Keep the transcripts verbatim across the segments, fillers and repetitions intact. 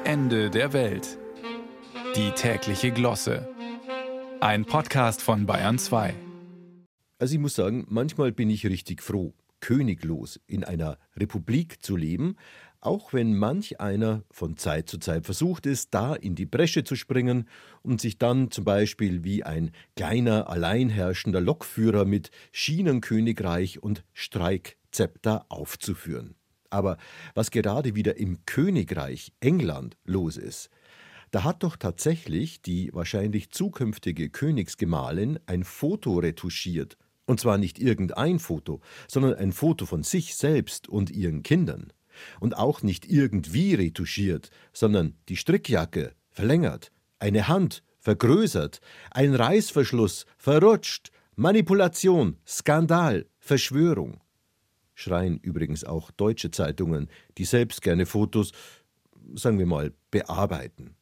Ende der Welt. Die tägliche Glosse. Ein Podcast von Bayern zwei. Also ich muss sagen, manchmal bin ich richtig froh, königlos in einer Republik zu leben, auch wenn manch einer von Zeit zu Zeit versucht ist, da in die Bresche zu springen und sich dann zum Beispiel wie ein kleiner, alleinherrschender Lokführer mit Schienenkönigreich und Streikzepter aufzuführen. Aber was gerade wieder im Königreich England los ist, da hat doch tatsächlich die wahrscheinlich zukünftige Königsgemahlin ein Foto retuschiert. Und zwar nicht irgendein Foto, sondern ein Foto von sich selbst und ihren Kindern. Und auch nicht irgendwie retuschiert, sondern die Strickjacke verlängert, eine Hand vergrößert, ein Reißverschluss verrutscht, Manipulation, Skandal, Verschwörung. Schreien übrigens auch deutsche Zeitungen, die selbst gerne Fotos, sagen wir mal, bearbeiten.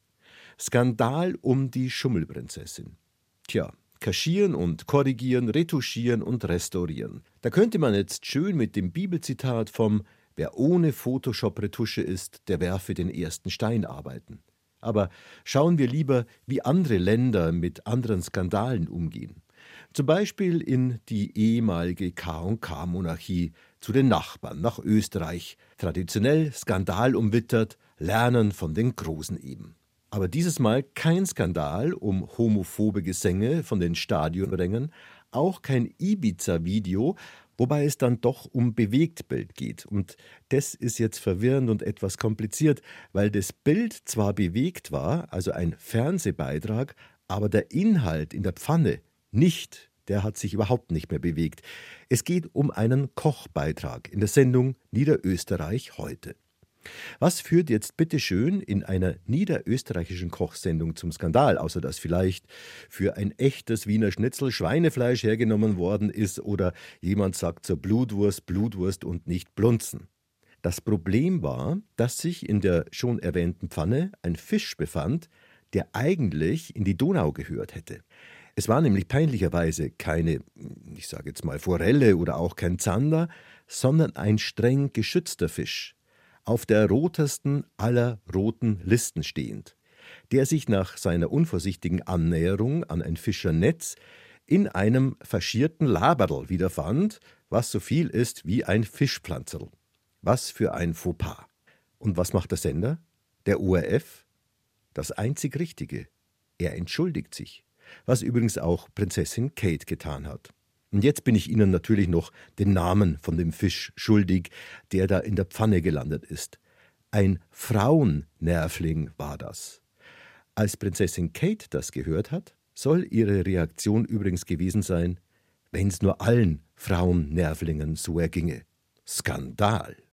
Skandal um die Schummelprinzessin. Tja, kaschieren und korrigieren, retuschieren und restaurieren. Da könnte man jetzt schön mit dem Bibelzitat vom »Wer ohne Photoshop-Retusche ist, der werfe den ersten Stein« arbeiten. Aber schauen wir lieber, wie andere Länder mit anderen Skandalen umgehen. Zum Beispiel in die ehemalige K und K-Monarchie, zu den Nachbarn nach Österreich. Traditionell skandalumwittert, lernen von den Großen eben. Aber dieses Mal kein Skandal um homophobe Gesänge von den Stadionrängen, auch kein Ibiza-Video, wobei es dann doch um Bewegtbild geht. Und das ist jetzt verwirrend und etwas kompliziert, weil das Bild zwar bewegt war, also ein Fernsehbeitrag, aber der Inhalt in der Pfanne nicht. Der hat sich überhaupt nicht mehr bewegt. Es geht um einen Kochbeitrag in der Sendung Niederösterreich heute. Was führt jetzt bitteschön in einer niederösterreichischen Kochsendung zum Skandal, außer dass vielleicht für ein echtes Wiener Schnitzel Schweinefleisch hergenommen worden ist oder jemand sagt zur Blutwurst Blutwurst und nicht Blunzen? Das Problem war, dass sich in der schon erwähnten Pfanne ein Fisch befand, der eigentlich in die Donau gehört hätte. Es war nämlich peinlicherweise keine, ich sage jetzt mal Forelle oder auch kein Zander, sondern ein streng geschützter Fisch, auf der rotesten aller roten Listen stehend, der sich nach seiner unvorsichtigen Annäherung an ein Fischernetz in einem faschierten Laberl wiederfand, was so viel ist wie ein Fischpflanzerl. Was für ein Fauxpas. Und was macht der Sender? Der O R F? Das einzig Richtige. Er entschuldigt sich. Was übrigens auch Prinzessin Kate getan hat. Und jetzt bin ich Ihnen natürlich noch den Namen von dem Fisch schuldig, der da in der Pfanne gelandet ist. Ein Frauennervling war das. Als Prinzessin Kate das gehört hat, soll ihre Reaktion übrigens gewesen sein, wenn's nur allen Frauennervlingen so erginge. Skandal!